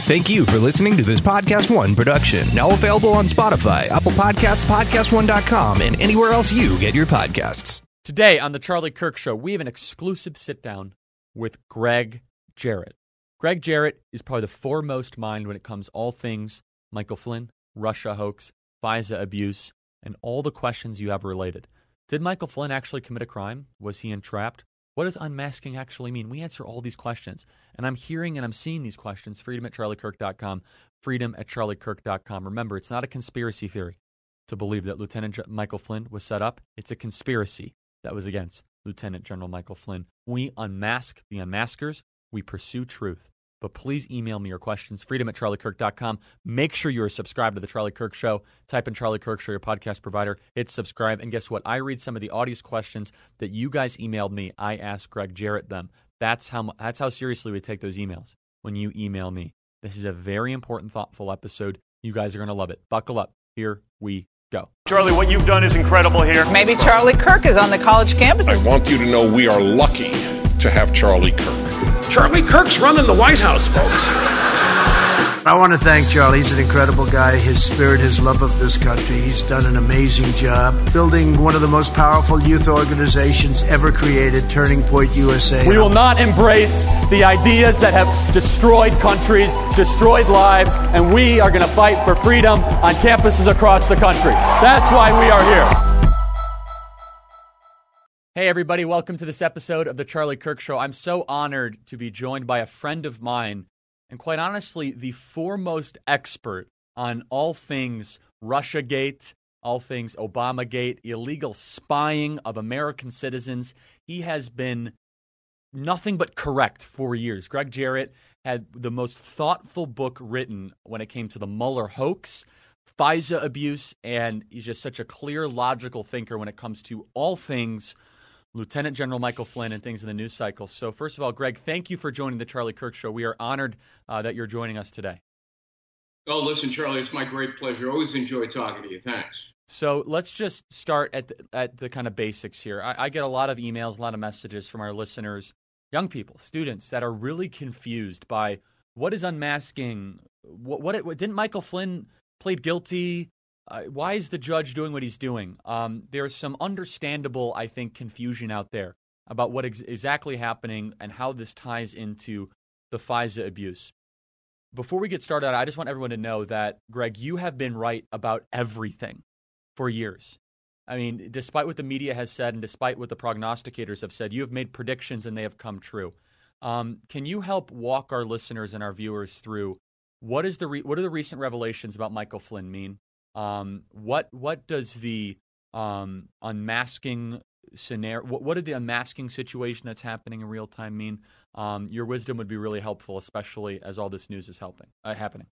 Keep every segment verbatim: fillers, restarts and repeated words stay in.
Thank you for listening to this Podcast One production, now available on Spotify, Apple Podcasts, podcast one dot com, and anywhere else you get your podcasts. Today on The Charlie Kirk Show, we have an exclusive sit-down with Greg Jarrett. Greg Jarrett is probably the foremost mind when it comes all things Michael Flynn, Russia hoax, FISA abuse, and all the questions you have related. Did Michael Flynn actually commit a crime? Was he entrapped? What does unmasking actually mean? We answer all these questions. And I'm hearing and I'm seeing these questions. Freedom at charlie kirk dot com. Freedom at charlie kirk dot com. Remember, it's not a conspiracy theory to believe that Lieutenant Michael Flynn was set up. It's a conspiracy that was against Lieutenant General Michael Flynn. We unmask the unmaskers. We pursue truth. But please email me your questions, freedom at charlie kirk dot com. Make sure you're subscribed to The Charlie Kirk Show. Type in Charlie Kirk Show, your podcast provider. Hit subscribe. And guess what? I read some of the audience questions that you guys emailed me. I asked Greg Jarrett them. That's how, that's how seriously we take those emails when you email me. This is a very important, thoughtful episode. You guys are going to love it. Buckle up. Here we go. Charlie, what you've done is incredible here. Maybe Charlie Kirk is on the college campus. I want you to know we are lucky to have Charlie Kirk. Charlie Kirk's running the White House, folks. I want to thank Charlie. He's an incredible guy. His spirit, his love of this country. He's done an amazing job building one of the most powerful youth organizations ever created, Turning Point U S A. We will not embrace the ideas that have destroyed countries, destroyed lives, and we are going to fight for freedom on campuses across the country. That's why we are here. Hey, everybody. Welcome to this episode of The Charlie Kirk Show. I'm so honored to be joined by a friend of mine, and quite honestly, the foremost expert on all things Russiagate, all things Obamagate, illegal spying of American citizens. He has been nothing but correct for years. Greg Jarrett had the most thoughtful book written when it came to the Mueller hoax, FISA abuse, and he's just such a clear, logical thinker when it comes to all things Lieutenant General Michael Flynn and things in the news cycle. So first of all, Greg, thank you for joining the Charlie Kirk Show. We are honored uh, that you're joining us today. Oh, listen, Charlie, it's my great pleasure. Always enjoy talking to you. Thanks. So let's just start at the, at the kind of basics here. I, I get a lot of emails, a lot of messages from our listeners, young people, students that are really confused by what is unmasking. What, what, what didn't Michael Flynn plead guilty? Uh, why is the judge doing what he's doing? Um, there's some understandable, I think, confusion out there about what ex- exactly happening and how this ties into the FISA abuse. Before we get started, I just want everyone to know that, Greg, you have been right about everything for years. I mean, despite what the media has said and despite what the prognosticators have said, you have made predictions and they have come true. Um, can you help walk our listeners and our viewers through what is the re- what do the recent revelations about Michael Flynn mean? Um, what what does the um, unmasking scenario, what, what did the unmasking situation that's happening in real time mean? Um, your wisdom would be really helpful, especially as all this news is helping uh, happening.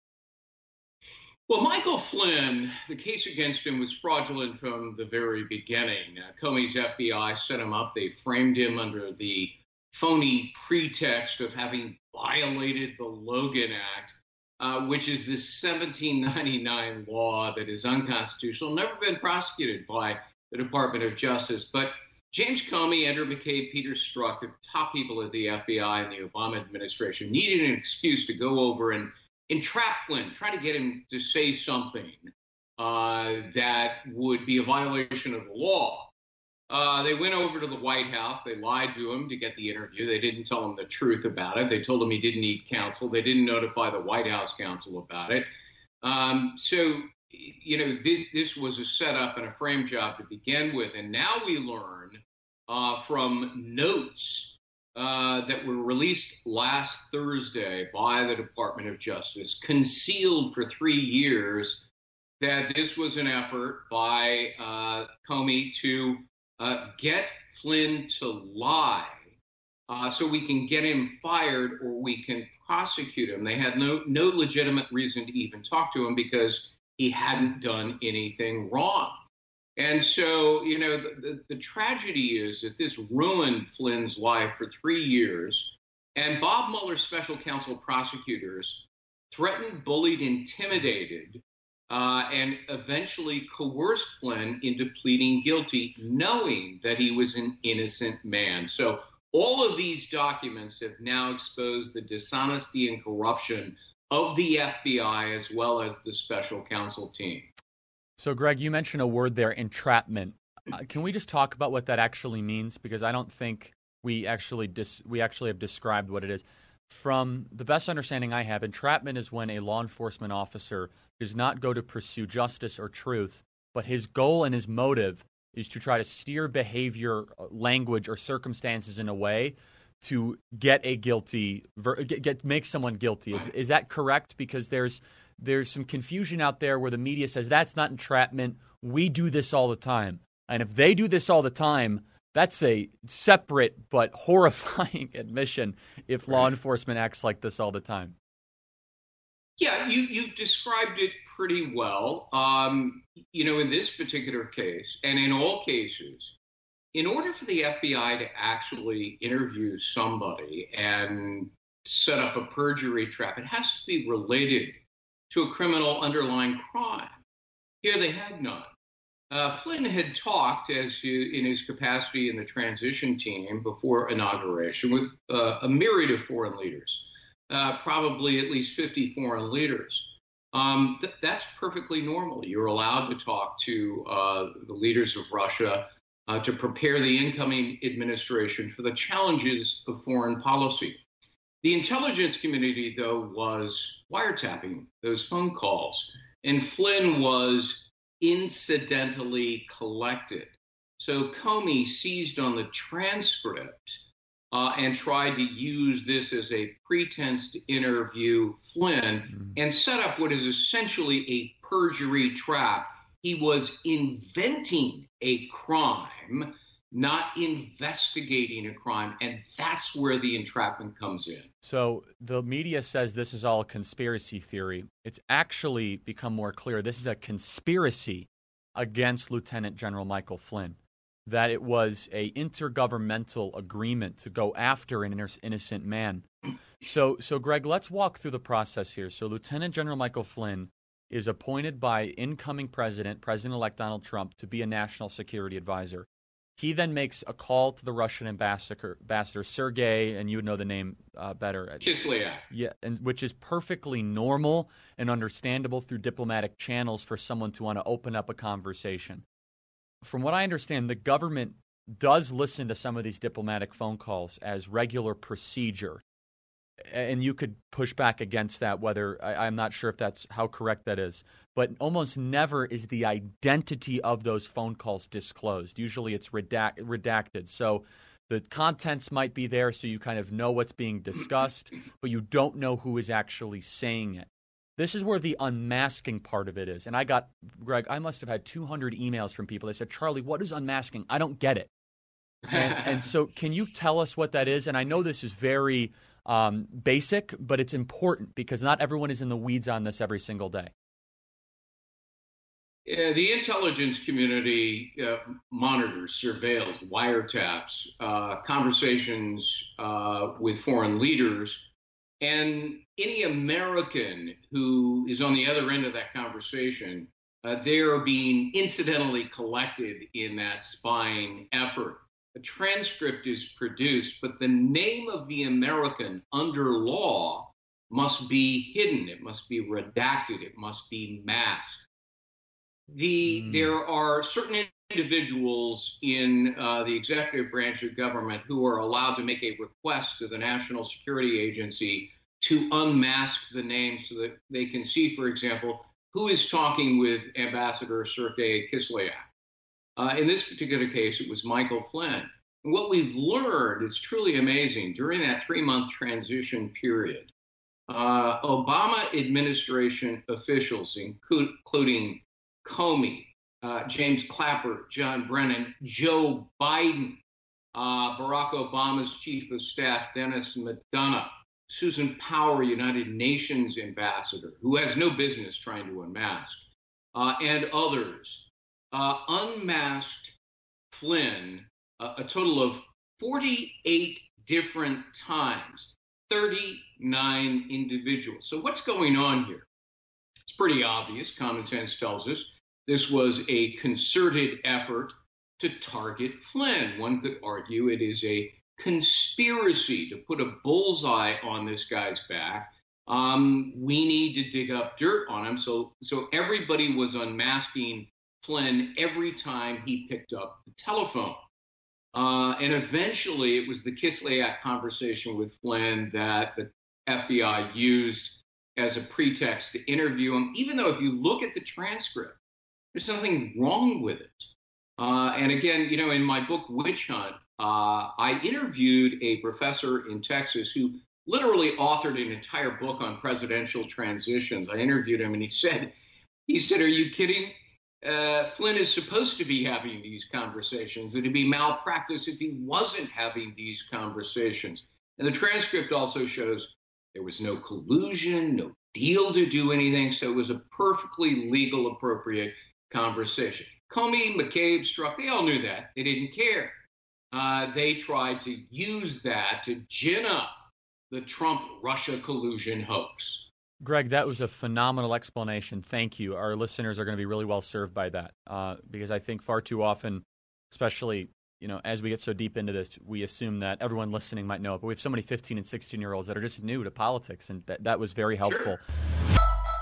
Well, Michael Flynn, the case against him was fraudulent from the very beginning. Uh, Comey's F B I set him up. They framed him under the phony pretext of having violated the Logan Act. Uh, which is the seventeen ninety-nine law that is unconstitutional, never been prosecuted by the Department of Justice. But James Comey, Andrew McCabe, Peter Strzok, the top people at the F B I and the Obama administration, needed an excuse to go over and entrap Flynn, try to get him to say something uh, that would be a violation of the law. Uh, they went over to the White House. They lied to him to get the interview. They didn't tell him the truth about it. They told him he didn't need counsel. They didn't notify the White House counsel about it. Um, so, you know, this this was a setup and a frame job to begin with. And now we learn uh, from notes uh, that were released last Thursday by the Department of Justice, concealed for three years, that this was an effort by uh, Comey to Uh, get Flynn to lie uh, so we can get him fired or we can prosecute him. They had no no legitimate reason to even talk to him because he hadn't done anything wrong. And so, you know, the, the, the tragedy is that this ruined Flynn's life for three years. And Bob Mueller's special counsel prosecutors threatened, bullied, intimidated, uh, and eventually coerced Flynn into pleading guilty, knowing that he was an innocent man. So all of these documents have now exposed the dishonesty and corruption of the F B I as well as the special counsel team. So, Greg, you mentioned a word there, entrapment. Uh, can we just talk about what that actually means? Because I don't think we actually dis- we actually have described what it is. From the best understanding I have, entrapment is when a law enforcement officer does not go to pursue justice or truth, but his goal and his motive is to try to steer behavior, language, or circumstances in a way to get a guilty, get, get make someone guilty. Is is that correct? Because there's there's some confusion out there where the media says that's not entrapment. We do this all the time, and if they do this all the time, that's a separate but horrifying admission. If law enforcement acts like this all the time. Yeah, you, you've described it pretty well. Um, you know, in this particular case, and in all cases, in order for the F B I to actually interview somebody and set up a perjury trap, it has to be related to a criminal underlying crime. Here they had none. Uh, Flynn had talked, as you, in his capacity in the transition team before inauguration, with uh, a myriad of foreign leaders. Uh, probably at least fifty foreign leaders. Um, th- that's perfectly normal. You're allowed to talk to uh, the leaders of Russia uh, to prepare the incoming administration for the challenges of foreign policy. The intelligence community, though, was wiretapping those phone calls, and Flynn was incidentally collected. So Comey seized on the transcript Uh, and tried to use this as a pretense to interview Flynn mm-hmm. and set up what is essentially a perjury trap. He was inventing a crime, not investigating a crime, and that's where the entrapment comes in. So the media says this is all a conspiracy theory. It's actually become more clear. This is a conspiracy against Lieutenant General Michael Flynn. That it was a intergovernmental agreement to go after an innocent man. So, so Greg, let's walk through the process here. So Lieutenant General Michael Flynn is appointed by incoming president, President-elect Donald Trump, to be a national security advisor. He then makes a call to the Russian ambassador, ambassador Sergei, and you would know the name uh, better. Kislyak. Yeah, and which is perfectly normal and understandable through diplomatic channels for someone to want to open up a conversation. From what I understand, the government does listen to some of these diplomatic phone calls as regular procedure. And you could push back against that, whether I, I'm not sure if that's how correct that is. But almost never is the identity of those phone calls disclosed. Usually it's redact, redacted. So the contents might be there so you kind of know what's being discussed, but you don't know who is actually saying it. This is where the unmasking part of it is. And I got, Greg, I must have had two hundred emails from people. They said, Charlie, what is unmasking? I don't get it. And, and so can you tell us what that is? And I know this is very um, basic, but it's important because not everyone is in the weeds on this every single day. Yeah, the intelligence community uh, monitors, surveils, wiretaps, uh, conversations uh, with foreign leaders. And any American who is on the other end of that conversation, uh, they are being incidentally collected in that spying effort. A transcript is produced, but the name of the American under law must be hidden. It must be redacted. It must be masked. The mm. There are certain individuals in uh, the executive branch of government who are allowed to make a request to the National Security Agency to unmask the name so that they can see, for example, who is talking with Ambassador Sergei Kislyak. Uh, in this particular case, it was Michael Flynn. And what we've learned is truly amazing. During that three-month transition period, uh, Obama administration officials, including Comey, uh, James Clapper, John Brennan, Joe Biden, uh, Barack Obama's chief of staff, Dennis McDonough, Susan Power, United Nations ambassador, who has no business trying to unmask, uh, and others, uh, unmasked Flynn uh, a total of forty-eight different times, thirty-nine individuals. So what's going on here? It's pretty obvious. Common sense tells us this was a concerted effort to target Flynn. One could argue it is a conspiracy to put a bullseye on this guy's back Um, we need to dig up dirt on him. So, so everybody was unmasking Flynn every time he picked up the telephone. Uh, and eventually it was the Kislyak conversation with Flynn that the F B I used as a pretext to interview him, even though if you look at the transcript, there's nothing wrong with it. Uh, and again, you know, in my book, Witch Hunt, uh, I interviewed a professor in Texas who literally authored an entire book on presidential transitions. I interviewed him and he said, he said, are you kidding? Uh, Flynn is supposed to be having these conversations. It'd be malpractice if he wasn't having these conversations. And the transcript also shows there was no collusion, no deal to do anything. So it was a perfectly legal, appropriate conversation. Comey, McCabe, Strzok, they all knew that. They didn't care. Uh, they tried to use that to gin up the Trump-Russia collusion hoax. Greg, that was a phenomenal explanation. Thank you. Our listeners are going to be really well served by that uh, because I think far too often, especially you know, as we get so deep into this, we assume that everyone listening might know it. But we have so many fifteen and sixteen-year-olds that are just new to politics, and that, that was very helpful. Sure.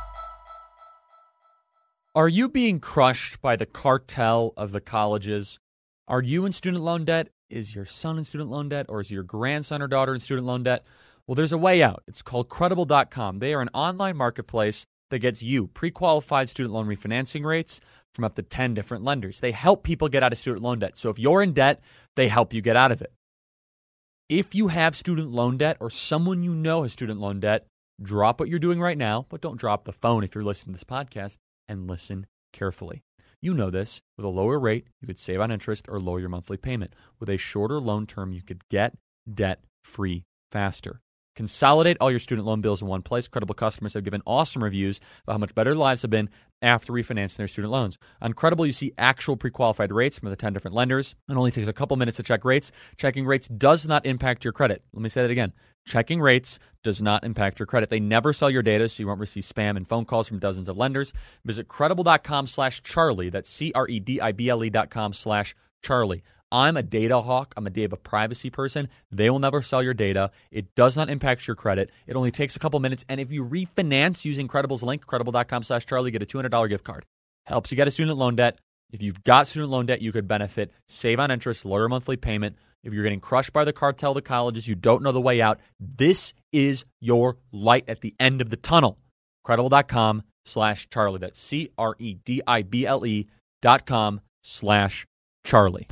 Are you being crushed by the cartel of the colleges? Are you in student loan debt? Is your son in student loan debt? Or is your grandson or daughter in student loan debt? Well, there's a way out. It's called Credible dot com. They are an online marketplace that gets you pre-qualified student loan refinancing rates from up to ten different lenders. They help people get out of student loan debt. So if you're in debt, they help you get out of it. If you have student loan debt or someone you know has student loan debt, drop what you're doing right now, but don't drop the phone if you're listening to this podcast, and listen carefully. You know this. With a lower rate, you could save on interest or lower your monthly payment. With a shorter loan term, you could get debt-free faster. Consolidate all your student loan bills in one place. Credible customers have given awesome reviews about how much better their lives have been after refinancing their student loans. On Credible, you see actual pre-qualified rates from the ten different lenders. It only takes a couple minutes to check rates. Checking rates does not impact your credit. Let me say that again. Checking rates does not impact your credit. They never sell your data, so you won't receive spam and phone calls from dozens of lenders. Visit credible.com slash Charlie. That's C-R-E-D-I-B-L-E dot com slash Charlie. I'm a data hawk. I'm a data privacy person. They will never sell your data. It does not impact your credit. It only takes a couple minutes. And if you refinance using Credible's link, credible.com slash Charlie, get a two hundred dollars gift card. Helps you get a student loan debt. If you've got student loan debt, you could benefit. Save on interest, lower monthly payment. If you're getting crushed by the cartel of the colleges, you don't know the way out, this is your light at the end of the tunnel. Credible.com slash Charlie. That's C-R-E-D-I-B-L-E dot com slash Charlie.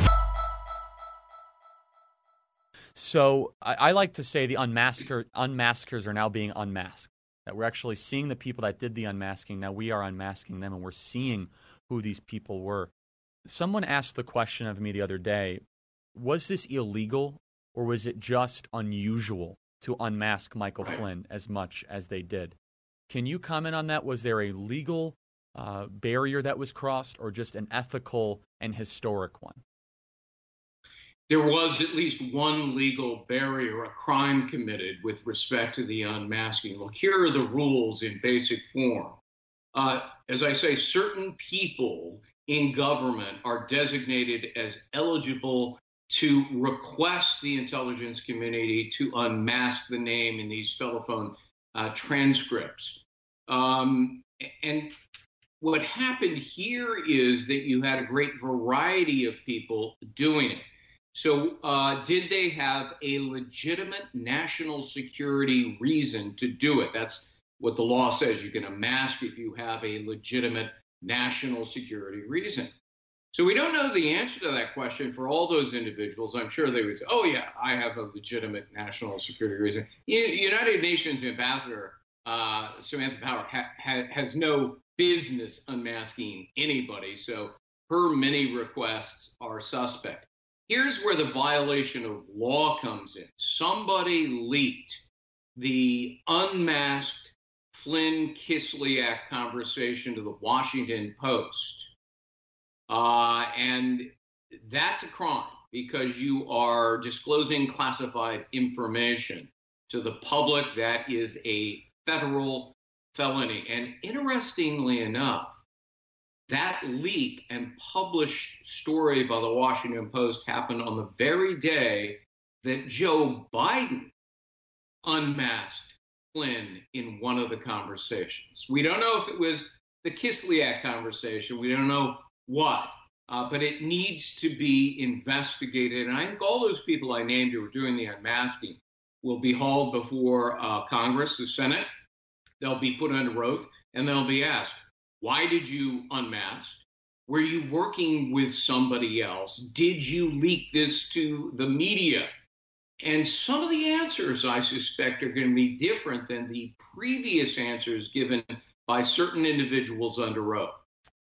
So I, I like to say the unmasker, unmaskers are now being unmasked. That we're actually seeing the people that did the unmasking. Now we are unmasking them, and we're seeing who these people were. Someone asked the question of me the other day, was this illegal or was it just unusual to unmask Michael Flynn as much as they did? Can you comment on that? Was there a legal uh, barrier that was crossed or just an ethical and historic one? There was at least one legal barrier, a crime committed with respect to the unmasking. Look, here are the rules in basic form. Uh, as I say, certain people in government are designated as eligible to request the intelligence community to unmask the name in these telephone uh, transcripts. Um, and what happened here is that you had a great variety of people doing it. So uh, did they have a legitimate national security reason to do it? That's what the law says. You can unmask if you have a legitimate national security reason. So we don't know the answer to that question for all those individuals. I'm sure they would say, oh, yeah, I have a legitimate national security reason. United Nations Ambassador uh, Samantha Power ha- ha- has no business unmasking anybody, so her many requests are suspect. Here's where the violation of law comes in. Somebody leaked the unmasked Flynn-Kislyak conversation to the Washington Post. Uh, and that's a crime because you are disclosing classified information to the public. That is a federal felony. And interestingly enough, that leak and published story by the Washington Post happened on the very day that Joe Biden unmasked Flynn in one of the conversations. We don't know if it was the Kislyak conversation. We don't know what, uh, but it needs to be investigated. And I think all those people I named who are doing the unmasking will be hauled before uh, Congress, the Senate. They'll be put under oath, and they'll be asked, why did you unmask? Were you working with somebody else? Did you leak this to the media? And some of the answers, I suspect, are going to be different than the previous answers given by certain individuals under oath.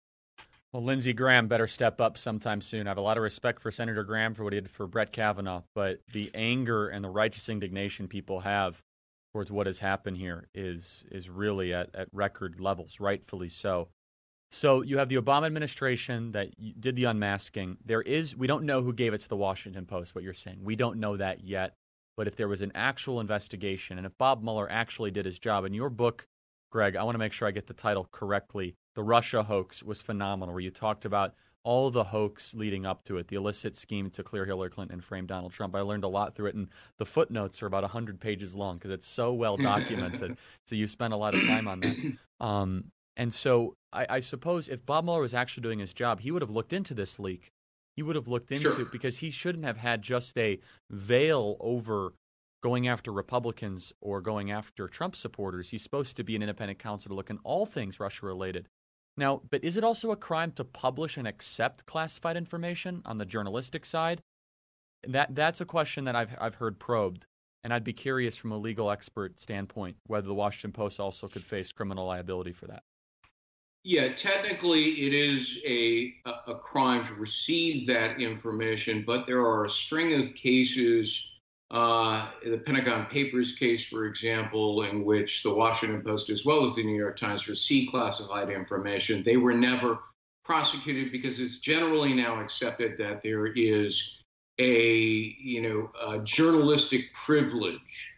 Well, Lindsey Graham better step up sometime soon. I have a lot of respect for Senator Graham for what he did for Brett Kavanaugh, but the anger and the righteous indignation people have towards what has happened here is is really at, at record levels, rightfully so. So you have the Obama administration that did the unmasking. There is, we don't know who gave it to the Washington Post, what you're saying. We don't know that yet. But if there was an actual investigation, and if Bob Mueller actually did his job, in your book, Greg, I want to make sure I get the title correctly. The Russia hoax was phenomenal, where you talked about all the hoax leading up to it, the illicit scheme to clear Hillary Clinton and frame Donald Trump. I learned a lot through it, and the footnotes are about one hundred pages long because it's so well documented. So you spent a lot of time on that. Um, and so I, I suppose if Bob Mueller was actually doing his job, he would have looked into this leak. He would have looked into Sure. it because he shouldn't have had just a veil over going after Republicans or going after Trump supporters. He's supposed to be an independent counsel to look in all things Russia-related. Now, but is it also a crime to publish and accept classified information on the journalistic side? That that's a question that I've I've heard probed, and I'd be curious from a legal expert standpoint whether the Washington Post also could face criminal liability for that. Yeah, technically it is a, a crime to receive that information, but there are a string of cases, uh, the Pentagon Papers case, for example, in which the Washington Post, as well as the New York Times, received classified information. They were never prosecuted because it's generally now accepted that there is a, you know, a journalistic privilege.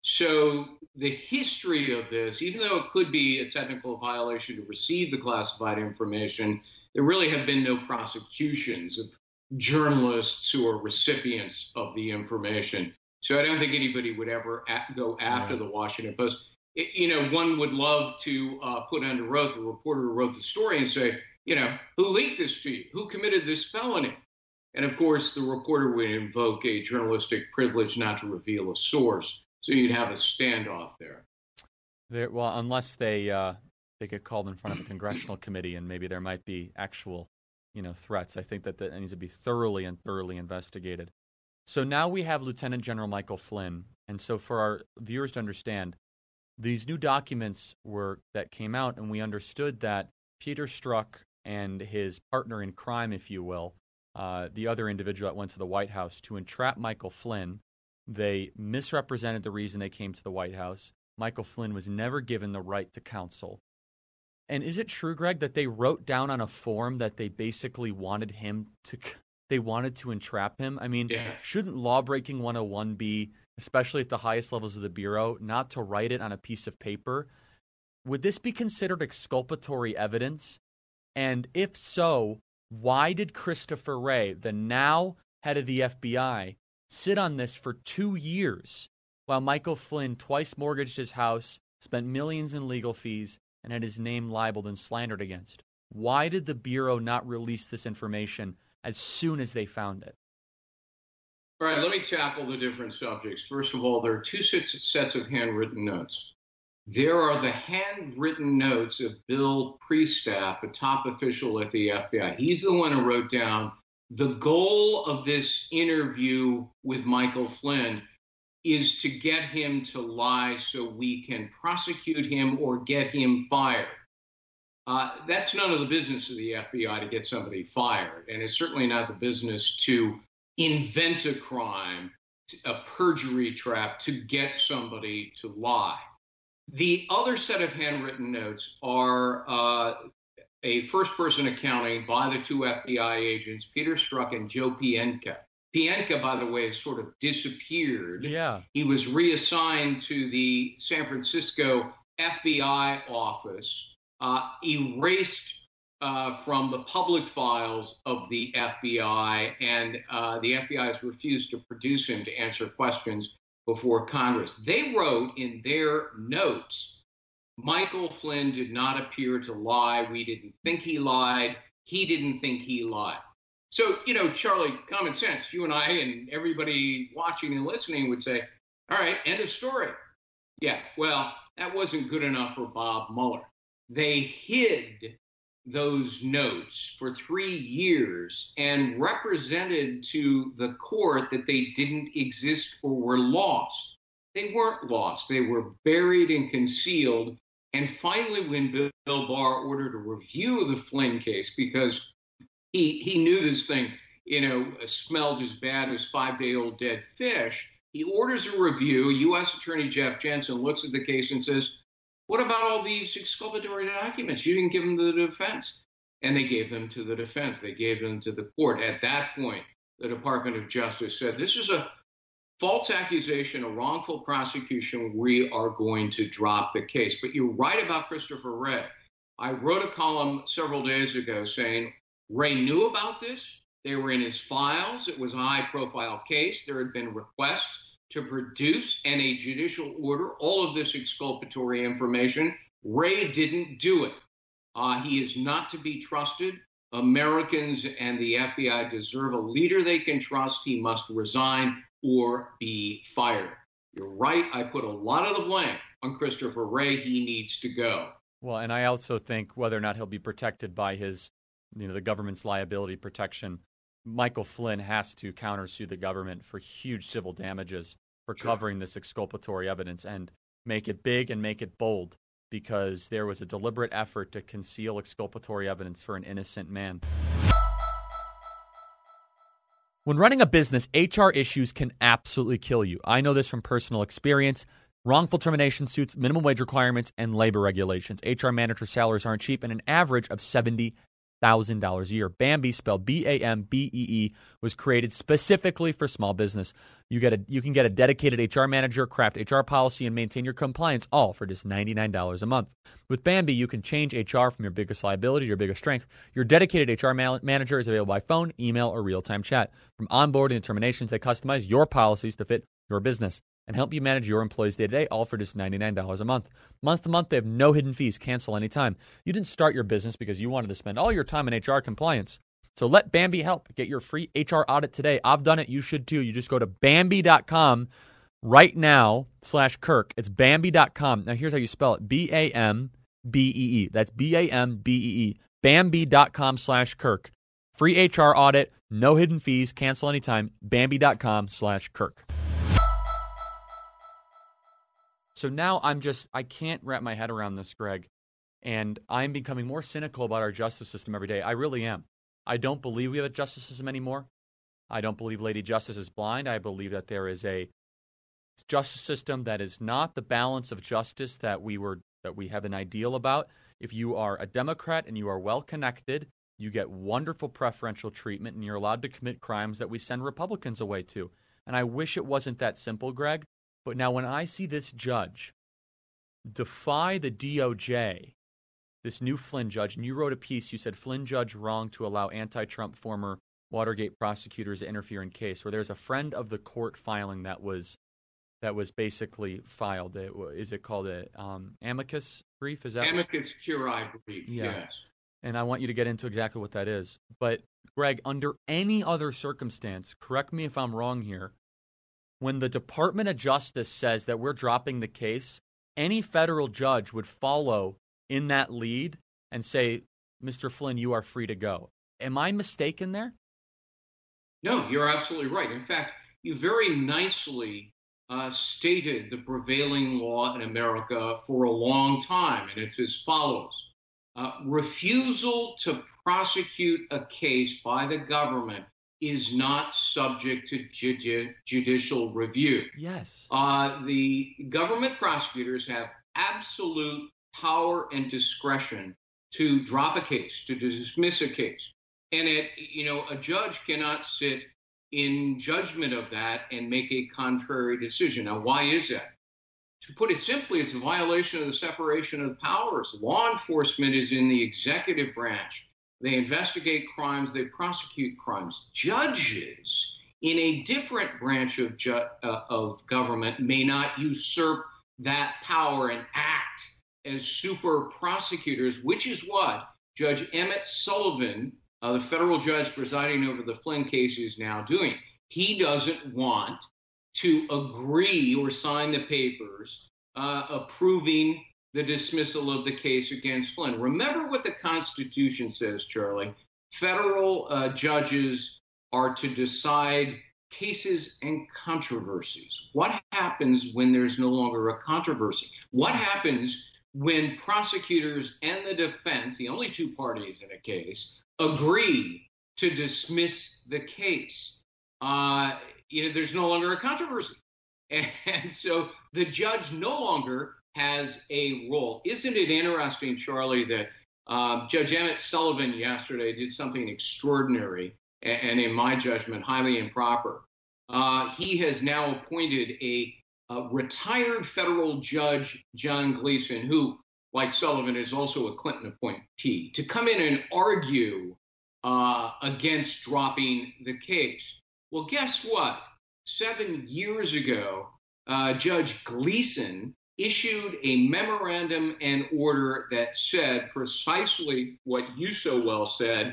So the history of this, even though it could be a technical violation to receive the classified information, there really have been no prosecutions of journalists who are recipients of the information. So I don't think anybody would ever at, go after right. the Washington Post. It, you know, one would love to uh, put under oath a reporter who wrote the story and say, you know, who leaked this to you? Who committed this felony? And of course, the reporter would invoke a journalistic privilege not to reveal a source. So you'd have a standoff there. there well, unless they uh, they get called in front of a congressional committee, and maybe there might be actual, you know, threats. I think that that needs to be thoroughly and thoroughly investigated. So now we have Lieutenant General Michael Flynn, and so for our viewers to understand, these new documents were that came out, and we understood that Peter Strzok and his partner in crime, if you will, uh, the other individual that went to the White House to entrap Michael Flynn. They misrepresented the reason they came to the White House. Michael Flynn was never given the right to counsel. And is it true, Greg, that they wrote down on a form that they basically wanted him to, they wanted to entrap him? I mean, yeah. shouldn't Lawbreaking one oh one be, especially at the highest levels of the Bureau, not to write it on a piece of paper? Would this be considered exculpatory evidence? And if so, why did Christopher Wray, the now head of the F B I, sit on this for two years while Michael Flynn twice mortgaged his house, spent millions in legal fees, and had his name libeled and slandered against? Why did the Bureau not release this information as soon as they found it? All right, let me tackle the different subjects. First of all, there are two sets, sets of handwritten notes. There are the handwritten notes of Bill Priestap, a top official at the F B I. He's the one who wrote down the goal of this interview with Michael Flynn is to get him to lie so we can prosecute him or get him fired. Uh, that's none of the business of the F B I to get somebody fired, and it's certainly not the business to invent a crime, a perjury trap to get somebody to lie. The other set of handwritten notes are uh, a first-person accounting by the two F B I agents, Peter Strzok and Joe Pientka. Pientka, by the way, has sort of disappeared. Yeah. He was reassigned to the San Francisco F B I office, uh, erased uh, from the public files of the F B I, and uh, the F B I has refused to produce him to answer questions before Congress. They wrote in their notes, Michael Flynn did not appear to lie. We didn't think he lied. He didn't think he lied. So, you know, Charlie, common sense, you and I and everybody watching and listening would say, all right, end of story. Yeah, well, that wasn't good enough for Bob Mueller. They hid those notes for three years and represented to the court that they didn't exist or were lost. They weren't lost. They were buried and concealed. And finally, when Bill Barr ordered a review of the Flynn case, because he he knew this thing, you know, smelled as bad as five-day-old dead fish, he orders a review. U S Attorney Jeff Jensen looks at the case and says, what about all these exculpatory documents? You didn't give them to the defense. And they gave them to the defense. They gave them to the court. At that point, the Department of Justice said, this is a false accusation, a wrongful prosecution. We are going to drop the case. But you're right about Christopher Wray. I wrote a column several days ago saying Wray knew about this. They were in his files. It was a high-profile case. There had been requests to produce and a judicial order all of this exculpatory information. Wray didn't do it. Uh, he is not to be trusted. Americans and the F B I deserve a leader they can trust. He must resign or be fired. You're right. I put a lot of the blame on Christopher Wray. He needs to go. Well, and I also think whether or not he'll be protected by his, you know, the government's liability protection, Michael Flynn has to countersue the government for huge civil damages for sure. covering this exculpatory evidence and make it big and make it bold, because there was a deliberate effort to conceal exculpatory evidence for an innocent man. When running a business, H R issues can absolutely kill you. I know this from personal experience. Wrongful termination suits, minimum wage requirements, and labor regulations. H R manager salaries aren't cheap, and an average of seventy thousand dollars a year. Bambee, spelled B A M B E E, was created specifically for small business. You get a, you can get a dedicated H R manager, craft H R policy, and maintain your compliance, all for just ninety-nine dollars a month. With Bambee, you can change H R from your biggest liability to your biggest strength. Your dedicated H R ma- manager is available by phone, email, or real-time chat. From onboarding and terminations, they customize your policies to fit your business and help you manage your employees day-to-day, all for just ninety-nine dollars a month. Month to month, they have no hidden fees. Cancel anytime. You didn't start your business because you wanted to spend all your time in H R compliance. So let Bambee help. Get your free H R audit today. I've done it. You should too. You just go to Bambee dot com right now slash Kirk. It's Bambee dot com. Now, here's how you spell it. B A M B E E. That's B A M B E E. Bambee dot com slash Kirk. Free H R audit. No hidden fees. Cancel anytime. Bambee dot com slash Kirk. So now I'm just, I can't wrap my head around this, Greg, and I'm becoming more cynical about our justice system every day. I really am. I don't believe we have a justice system anymore. I don't believe Lady Justice is blind. I believe that there is a justice system that is not the balance of justice that we were, that we have an ideal about. If you are a Democrat and you are well-connected, you get wonderful preferential treatment and you're allowed to commit crimes that we send Republicans away to. And I wish it wasn't that simple, Greg. But now when I see this judge defy the D O J, this new Flynn judge, and you wrote a piece, you said Flynn judge wrong to allow anti-Trump former Watergate prosecutors to interfere in case, where there's a friend of the court filing that was that was basically filed. Is it called an um, amicus brief? Is that amicus curiae brief? Yeah. Yes. And I want you to get into exactly what that is. But Greg, under any other circumstance, correct me if I'm wrong here, when the Department of Justice says that we're dropping the case, any federal judge would follow in that lead and say, Mister Flynn, you are free to go. Am I mistaken there? No, you're absolutely right. In fact, you very nicely uh, stated the prevailing law in America for a long time, and it's as follows. Uh, refusal to prosecute a case by the government is not subject to judi- judicial review. Yes. Uh, the government prosecutors have absolute power and discretion to drop a case, to dismiss a case. And it, you know, a judge cannot sit in judgment of that and make a contrary decision. Now, why is that? To put it simply, it's a violation of the separation of powers. Law enforcement is in the executive branch. They investigate crimes, they prosecute crimes. Judges in a different branch of, ju- uh, of government may not usurp that power and act as super prosecutors, which is what Judge Emmett Sullivan, uh, the federal judge presiding over the Flynn case, is now doing. He doesn't want to agree or sign the papers uh, approving the dismissal of the case against Flynn. Remember what the Constitution says, Charlie. Federal uh, judges are to decide cases and controversies. What happens when there's no longer a controversy? What happens when prosecutors and the defense, the only two parties in a case, agree to dismiss the case? Uh, you know, there's no longer a controversy. And, and so the judge no longer has a role. Isn't it interesting, Charlie, that uh, Judge Emmett Sullivan yesterday did something extraordinary and, and in my judgment, highly improper. Uh, he has now appointed a, a retired federal judge, John Gleeson, who, like Sullivan, is also a Clinton appointee, to come in and argue uh, against dropping the case. Well, guess what? Seven years ago, uh, Judge Gleeson issued a memorandum and order that said precisely what you so well said: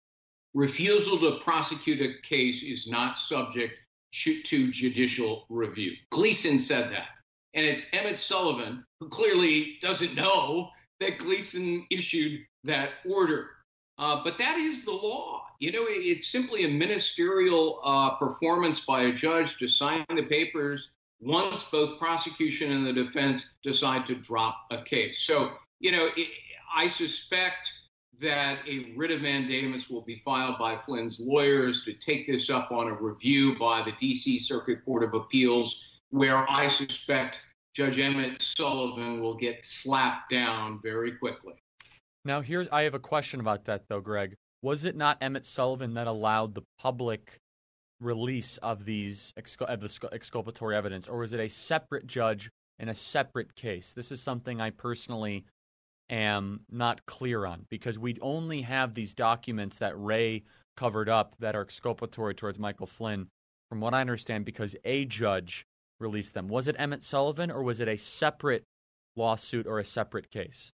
refusal to prosecute a case is not subject to, to judicial review. Gleeson said that. And it's Emmett Sullivan, who clearly doesn't know that Gleeson issued that order. Uh, but that is the law. You know, it, it's simply a ministerial uh, performance by a judge to sign the papers once both prosecution and the defense decide to drop a case. So, you know, it, I suspect that a writ of mandamus will be filed by Flynn's lawyers to take this up on a review by the D C Circuit Court of Appeals, where I suspect Judge Emmett Sullivan will get slapped down very quickly. Now, here's I have a question about that, though, Greg. Was it not Emmett Sullivan that allowed the public release of these excul- of the exculpatory evidence, or was it a separate judge in a separate case? This is something I personally am not clear on, because we only have these documents that Wray covered up that are exculpatory towards Michael Flynn, from what I understand, because a judge released them. Was it Emmett Sullivan, or was it a separate lawsuit or a separate case?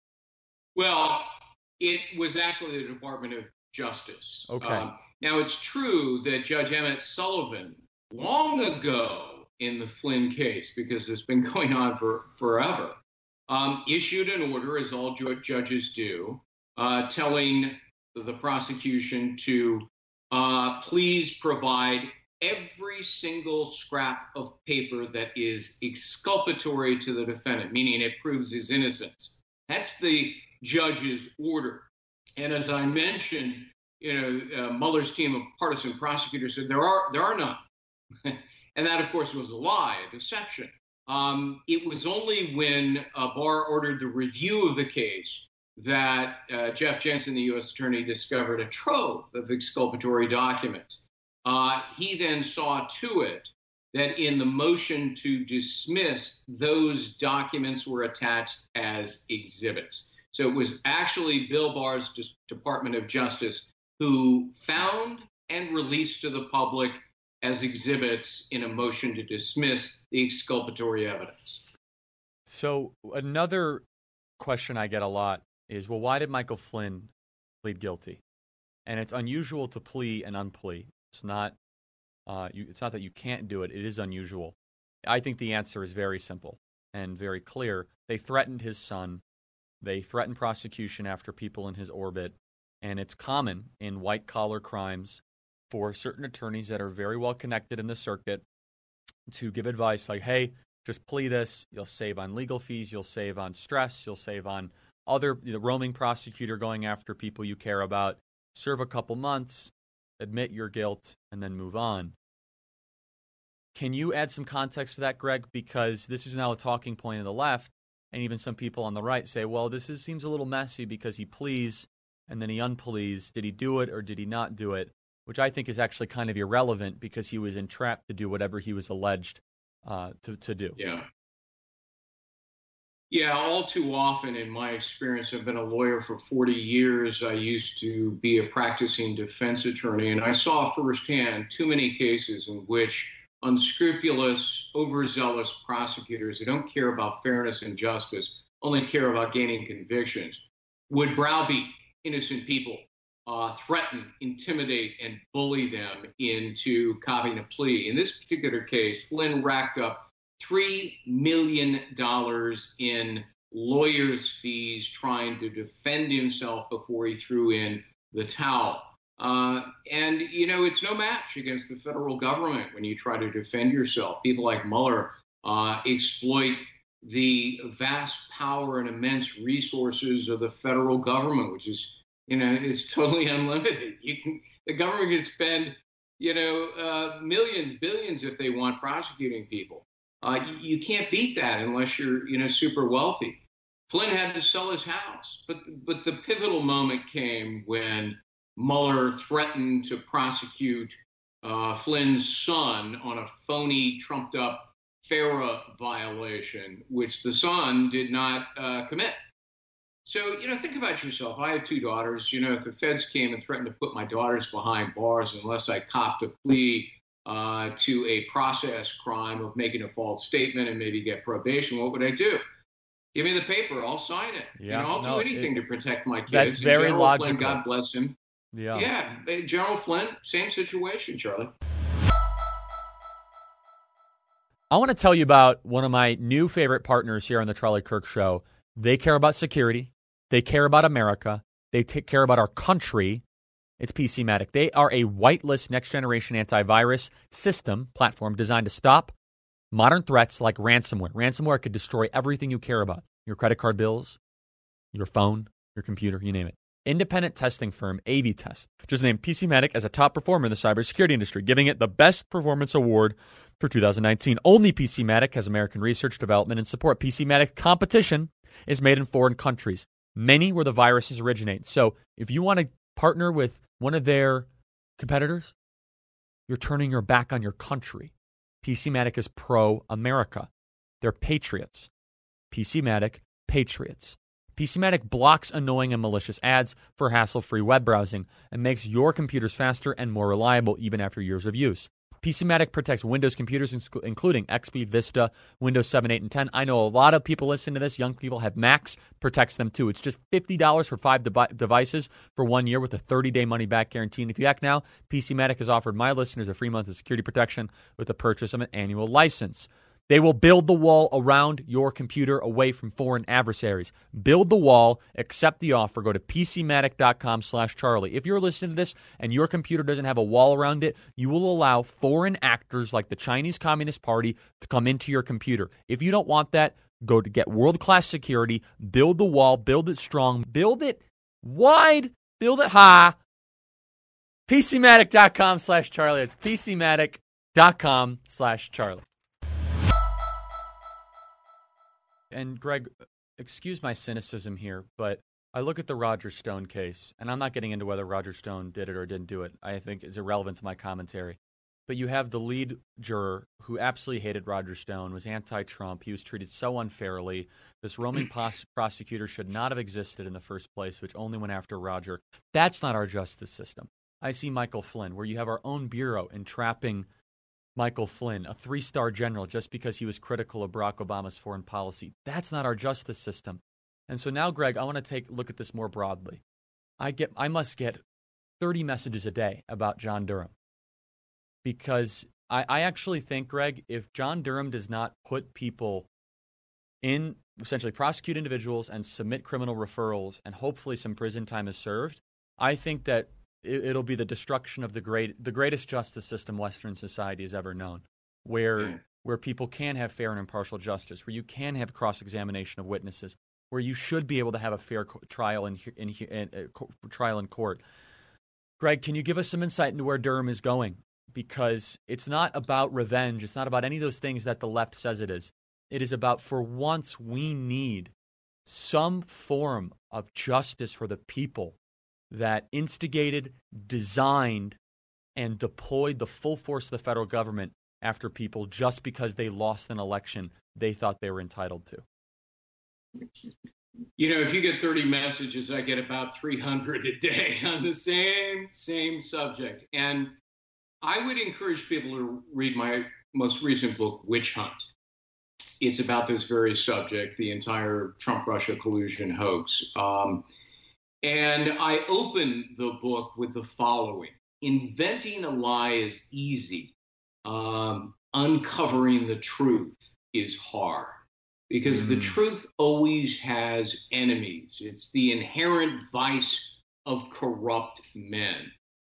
Well, it was actually the Department of Justice. Okay. Um, now, it's true that Judge Emmett Sullivan, long ago in the Flynn case, because it's been going on for forever, um, issued an order, as all ju- judges do, uh, telling the prosecution to uh, please provide every single scrap of paper that is exculpatory to the defendant, meaning it proves his innocence. That's the judge's order. And as I mentioned, you know, uh, Mueller's team of partisan prosecutors said there are there are none. And that, of course, was a lie, a deception. Um, it was only when uh, Barr ordered the review of the case that uh, Jeff Jensen, the U S attorney, discovered a trove of exculpatory documents. Uh, he then saw to it that in the motion to dismiss, those documents were attached as exhibits. So it was actually Bill Barr's Department of Justice who found and released to the public as exhibits in a motion to dismiss the exculpatory evidence. So another question I get a lot is, well, why did Michael Flynn plead guilty? And it's unusual to plea and unplea. It's not, uh, you, it's not that you can't do it. It is unusual. I think the answer is very simple and very clear. They threatened his son. They threatened prosecution after people in his orbit. And it's common in white-collar crimes for certain attorneys that are very well connected in the circuit to give advice like, hey, just plea this. You'll save on legal fees. You'll save on stress. You'll save on other the roaming prosecutor going after people you care about. Serve a couple months, admit your guilt, and then move on. Can you add some context to that, Greg? Because this is now a talking point in the left, and even some people on the right say, well, this is, seems a little messy because he pleads and then he unpleads. Did he do it or did he not do it? Which I think is actually kind of irrelevant because he was entrapped to do whatever he was alleged uh, to, to do. Yeah. Yeah, all too often in my experience, I've been a lawyer for forty years. I used to be a practicing defense attorney, and I saw firsthand too many cases in which unscrupulous, overzealous prosecutors who don't care about fairness and justice, only care about gaining convictions, would browbeat innocent people, uh, threaten, intimidate, and bully them into copying a plea. In this particular case, Flynn racked up three million dollars in lawyers' fees trying to defend himself before he threw in the towel. Uh, and, you know, it's no match against the federal government when you try to defend yourself. People like Mueller uh, exploit the vast power and immense resources of the federal government, which is, you know, it's totally unlimited. You can, the government can spend, you know, uh, millions, billions if they want prosecuting people. Uh, you, you can't beat that unless you're, you know, super wealthy. Flynn had to sell his house, but but the pivotal moment came when Mueller threatened to prosecute uh, Flynn's son on a phony, trumped-up FARA violation, which the son did not uh, commit. So, you know, think about yourself. I have two daughters. You know, if the feds came and threatened to put my daughters behind bars unless I copped a plea uh, to a process crime of making a false statement and maybe get probation, what would I do? Give me the paper. I'll sign it. Yeah, you know, I'll no, do anything it, to protect my kids. That's and very General logical. Flynn, God bless him. Yeah. Yeah, General Flynn, same situation, Charlie. I want to tell you about one of my new favorite partners here on the Charlie Kirk Show. They care about security. They care about America. They take care about our country. It's PCmatic. They are a whitelist next-generation antivirus system platform designed to stop modern threats like ransomware. Ransomware could destroy everything you care about. Your credit card bills, your phone, your computer, you name it. Independent testing firm A V Test just named PCmatic as a top performer in the cybersecurity industry, giving it the Best Performance Award for two thousand nineteen. Only PCmatic has American research, development, and support. PCmatic competition is made in foreign countries, many where the viruses originate. So if you want to partner with one of their competitors, you're turning your back on your country. PCmatic is pro-America. They're patriots. PCmatic, patriots. PCmatic blocks annoying and malicious ads for hassle-free web browsing and makes your computers faster and more reliable even after years of use. PCmatic protects Windows computers, including X P, Vista, Windows seven, eight, and ten. I know a lot of people listening to this, young people have Macs, protects them too. It's just fifty dollars for five de- devices for one year with a thirty-day money-back guarantee. And if you act now, PCmatic has offered my listeners a free month of security protection with the purchase of an annual license. They will build the wall around your computer away from foreign adversaries. Build the wall, accept the offer, go to PCmatic.com slash Charlie. If you're listening to this and your computer doesn't have a wall around it, you will allow foreign actors like the Chinese Communist Party to come into your computer. If you don't want that, go to get world-class security, build the wall, build it strong, build it wide, build it high. PCmatic.com slash Charlie. It's PCmatic.com slash Charlie. And Greg, excuse my cynicism here, but I look at the Roger Stone case, and I'm not getting into whether Roger Stone did it or didn't do it. I think it's irrelevant to my commentary. But you have the lead juror who absolutely hated Roger Stone, was anti-Trump. He was treated so unfairly. This roaming pos- prosecutor should not have existed in the first place, which only went after Roger. That's not our justice system. I see Michael Flynn, where you have our own bureau entrapping Michael Flynn, a three-star general, just because he was critical of Barack Obama's foreign policy. That's not our justice system. And so now, Greg, I want to take a look at this more broadly. I get, I must get thirty messages a day about John Durham because I, I actually think, Greg, if John Durham does not put people in, essentially prosecute individuals and submit criminal referrals and hopefully some prison time is served, I think that it'll be the destruction of the great, the greatest justice system Western society has ever known, where where people can have fair and impartial justice, where you can have cross-examination of witnesses, where you should be able to have a fair co- trial in, in, in, in uh, co- trial in court. Greg, can you give us some insight into where Durham is going? Because it's not about revenge. It's not about any of those things that the left says it is. It is about, for once, we need some form of justice for the people that instigated, designed, and deployed the full force of the federal government after people just because they lost an election they thought they were entitled to. You know, if you get thirty messages, I get about three hundred a day on the same, same subject. And I would encourage people to read my most recent book, Witch Hunt. It's about this very subject, the entire Trump-Russia collusion hoax. Um, and I open the book with the following. Inventing a lie is easy. Um, uncovering the truth is hard. Because mm. the truth always has enemies. It's the inherent vice of corrupt men.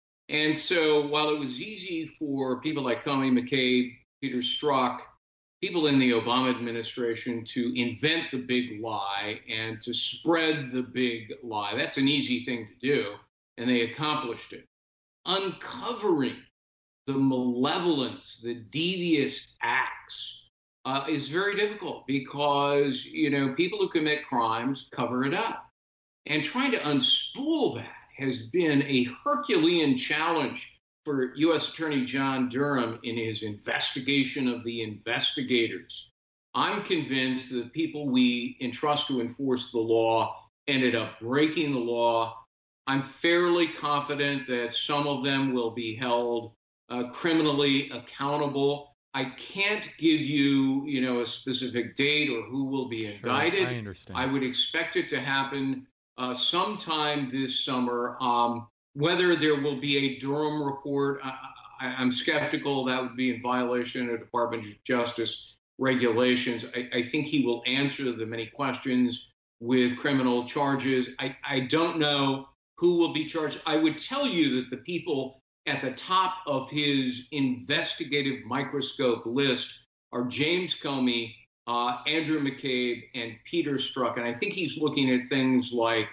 And so while it was easy for people like Comey, McCabe, Peter Strzok, people in the Obama administration to invent the big lie and to spread the big lie, that's an easy thing to do, and they accomplished it. Uncovering the malevolence, the devious acts, uh, is very difficult because, you know, people who commit crimes cover it up. And trying to unspool that has been a Herculean challenge for U S Attorney John Durham in his investigation of the investigators. I'm convinced that people we entrust to enforce the law ended up breaking the law. I'm fairly confident that some of them will be held uh, criminally accountable. I can't give you, you know, a specific date or who will be indicted. Sure, I understand. I would expect it to happen uh, sometime this summer. Um, whether there will be a Durham report, I, I, I'm skeptical. That would be in violation of Department of Justice regulations. I, I think he will answer the many questions with criminal charges. I, I don't know who will be charged. I would tell you that the people at the top of his investigative microscope list are James Comey, uh, Andrew McCabe, and Peter Strzok. And I think he's looking at things like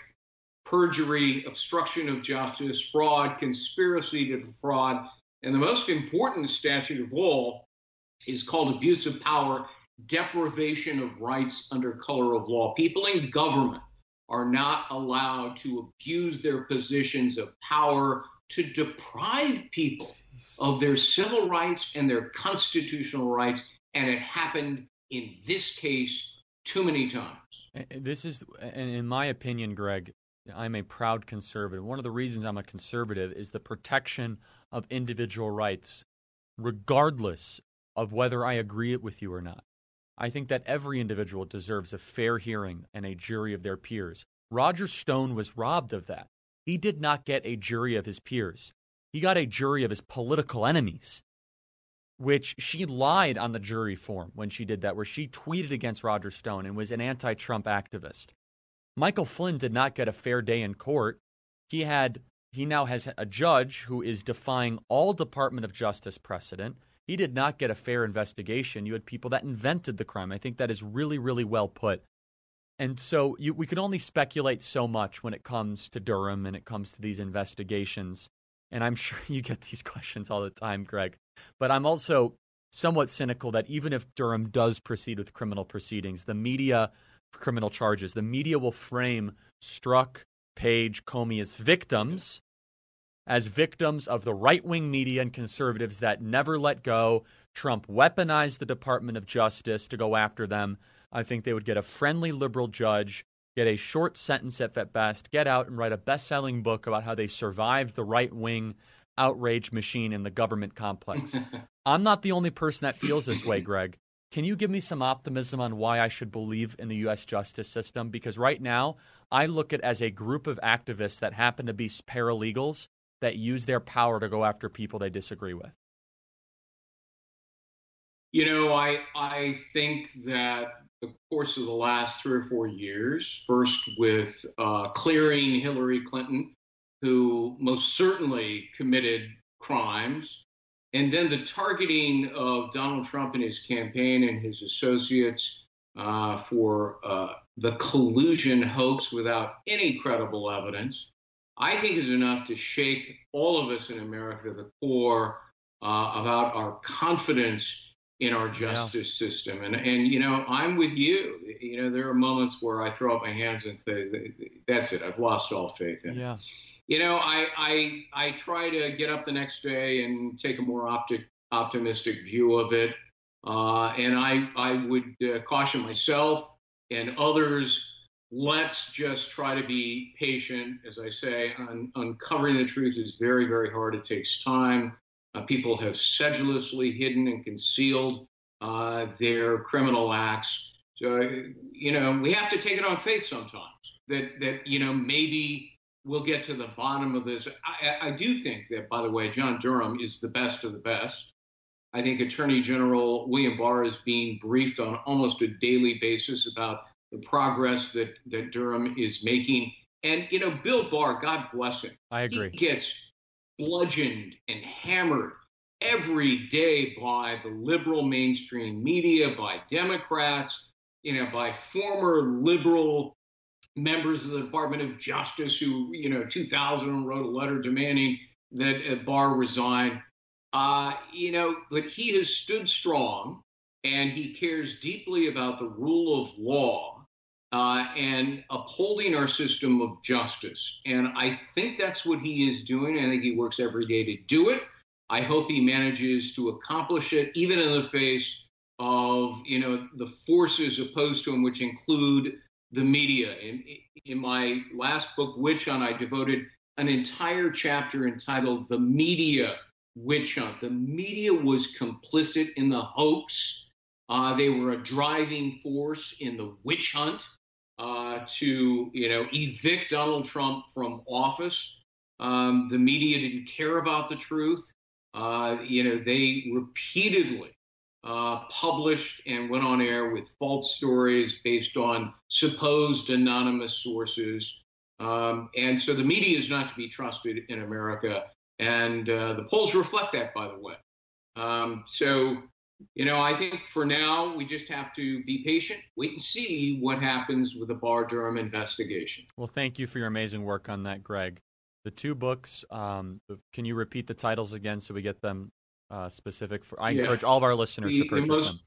perjury, obstruction of justice, fraud, conspiracy to defraud. And the most important statute of all is called abuse of power, deprivation of rights under color of law. People in government are not allowed to abuse their positions of power to deprive people of their civil rights and their constitutional rights. And it happened in this case too many times. This is, and in my opinion, Greg, I'm a proud conservative. One of the reasons I'm a conservative is the protection of individual rights, regardless of whether I agree with you or not. I think that every individual deserves a fair hearing and a jury of their peers. Roger Stone was robbed of that. He did not get a jury of his peers. He got a jury of his political enemies, which she lied on the jury form when she did that, where she tweeted against Roger Stone and was an anti-Trump activist. Michael Flynn did not get a fair day in court. He had he now has a judge who is defying all Department of Justice precedent. He did not get a fair investigation. You had people that invented the crime. I think that is really, really well put. And so you, we can only speculate so much when it comes to Durham and it comes to these investigations. And I'm sure you get these questions all the time, Greg. But I'm also somewhat cynical that even if Durham does proceed with criminal proceedings, the media, criminal charges, the media will frame Strzok, Page, Comey as victims, as victims of the right-wing media and conservatives that never let go. Trump weaponized the Department of Justice to go after them. I think they would get a friendly liberal judge, get a short sentence at best, get out and write a best-selling book about how they survived the right-wing outrage machine in the government complex. I'm not the only person that feels this way, Greg. Can you give me some optimism on why I should believe in the U S justice system? Because right now, I look at it as a group of activists that happen to be paralegals that use their power to go after people they disagree with. You know, I I think that the course of the last three or four years, first with uh, clearing Hillary Clinton, who most certainly committed crimes, and then the targeting of Donald Trump and his campaign and his associates uh, for uh, the collusion hoax without any credible evidence, I think is enough to shake all of us in America to the core uh, about our confidence in our justice yeah. system. And, and, you know, I'm with you. You know, there are moments where I throw up my hands and say, that's it. I've lost all faith in it. Yeah. You know, I, I I try to get up the next day and take a more optic, optimistic view of it. Uh, and I, I would uh, caution myself and others, let's just try to be patient. As I say, un- uncovering the truth is very, very hard. It takes time. Uh, people have sedulously hidden and concealed uh, their criminal acts. So, you know, we have to take it on faith sometimes that, that you know, maybe we'll get to the bottom of this. I, I do think that, by the way, John Durham is the best of the best. I think Attorney General William Barr is being briefed on almost a daily basis about the progress that, that Durham is making. And, you know, Bill Barr, God bless him. I agree. He gets bludgeoned and hammered every day by the liberal mainstream media, by Democrats, you know, by former liberal members of the Department of Justice who, you know, two thousand wrote a letter demanding that Barr resign. Uh, you know, but he has stood strong, and he cares deeply about the rule of law uh, and upholding our system of justice. And I think that's what he is doing. I think he works every day to do it. I hope he manages to accomplish it, even in the face of, you know, the forces opposed to him, which include the media. In, in my last book, Witch Hunt, I devoted an entire chapter entitled The Media Witch Hunt. The media was complicit in the hoax. Uh, they were a driving force in the witch hunt uh, to, you know, evict Donald Trump from office. Um, the media didn't care about the truth. Uh, you know, they repeatedly uh, published and went on air with false stories based on supposed anonymous sources. Um, and so the media is not to be trusted in America. And uh, the polls reflect that, by the way. Um, so, you know, I think for now, we just have to be patient, wait and see what happens with the Barr Durham investigation. Well, thank you for your amazing work on that, Greg. The two books, um, can you repeat the titles again so we get them uh, specific? For I yeah. encourage all of our listeners the, to purchase the most, them.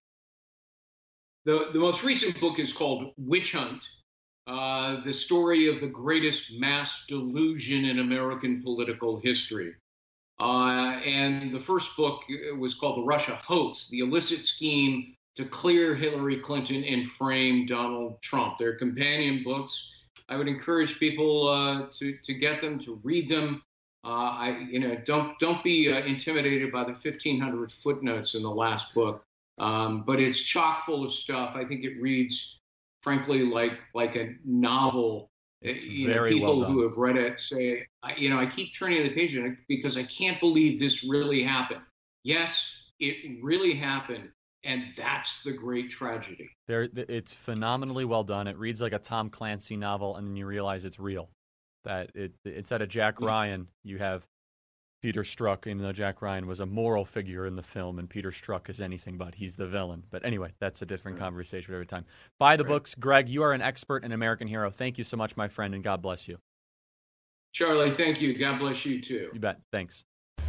The, the most recent book is called Witch Hunt, uh, the story of the greatest mass delusion in American political history. Uh, and the first book was called The Russia Hoax, the illicit scheme to clear Hillary Clinton and frame Donald Trump. They're companion books. I would encourage people uh, to to get them, to read them. Uh, I, you know, don't don't be uh, intimidated by the fifteen hundred footnotes in the last book, um, but it's chock full of stuff. I think it reads, frankly, like like a novel. It's you very know, people well done. who have read it say, you know, I keep turning the page because I can't believe this really happened. Yes, it really happened. And that's the great tragedy. There, it's phenomenally well done. It reads like a Tom Clancy novel, and then you realize it's real. That it, instead of Jack yeah. Ryan, you have Peter Strzok, even though Jack Ryan was a moral figure in the film, and Peter Strzok is anything but. He's the villain. But anyway, that's a different right. conversation every time. Buy the right. books. Greg, you are an expert and American hero. Thank you so much, my friend, and God bless you. Charlie, thank you. God bless you, too. You bet. Thanks.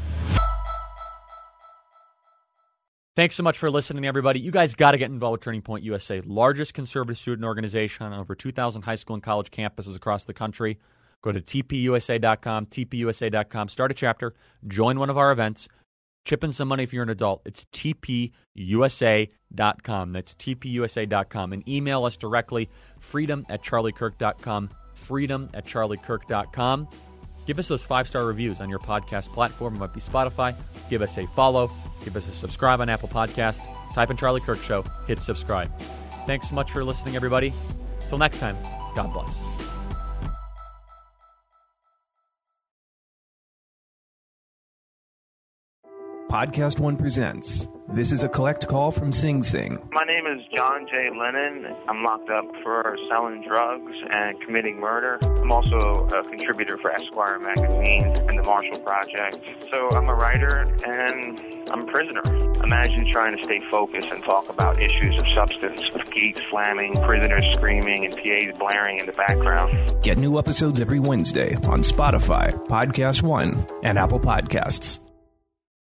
Thanks so much for listening, everybody. You guys got to get involved with Turning Point U S A, largest conservative student organization on over two thousand high school and college campuses across the country. Go to T P U S A dot com, T P U S A dot com, start a chapter, join one of our events, chip in some money if you're an adult. It's T P U S A dot com. That's T P U S A dot com. And email us directly, freedom at charlie kirk dot com, freedom at charlie kirk dot com. Give us those five-star reviews on your podcast platform. It might be Spotify. Give us a follow. Give us a subscribe on Apple Podcast. Type in Charlie Kirk Show. Hit subscribe. Thanks so much for listening, everybody. Till next time, God bless. Podcast One presents. This is a collect call from Sing Sing. My name is John J. Lennon. I'm locked up for selling drugs and committing murder. I'm also a contributor for Esquire magazine and the Marshall Project. So I'm a writer and I'm a prisoner. Imagine trying to stay focused and talk about issues of substance with geeks slamming, prisoners screaming, and P As blaring in the background. Get new episodes every Wednesday on Spotify, Podcast One, and Apple Podcasts.